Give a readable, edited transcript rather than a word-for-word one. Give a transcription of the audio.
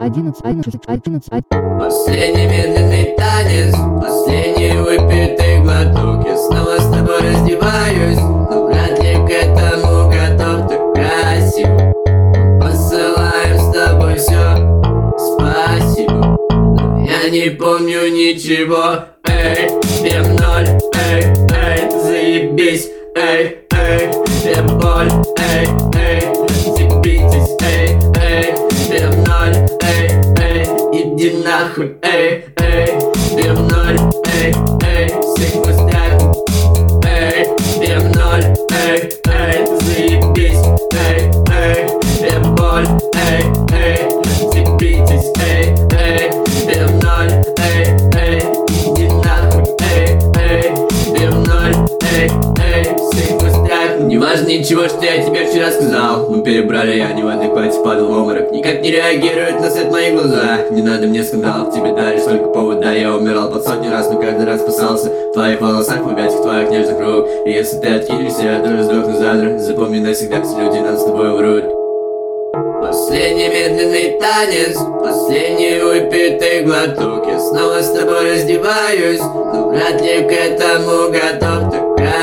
Последний медленный танец, последний выпитый глоток. Я снова с тобой раздеваюсь, но вряд ли к этому готов. Так красиво, посылаем с тобой все, спасибо, но я не помню ничего. Эй, прям ноль, эй, заебись, эй, прям боль, эй, заебитесь, эй, прям ноль, эй, иди нахуй, эй, прям ноль, эй, всех поставим, эй, прям ноль, эй, заебись, эй, прям боль, эй, заебитесь, эй, прям ноль, эй, иди нахуй, эй, прям ноль, эй, всех поставим. Не важно ничего, что я тебе вчера сказал. Мы перебрали, я не в адеквате, падал в обморок. Никак не реагируют на свет мои глаза. Не надо мне скандалов, тебе дали столько повода. Я умирал под сотни раз, но каждый раз спасался. В твоих волосах, в объятиях твоих нежных рук. И если ты откинешься, я тоже сдохну завтра. Запомни навсегда, все люди нас с тобой врут. Последний медленный танец, последний выпитый глоток. Я снова с тобой раздеваюсь, но вряд ли к этому готов. Так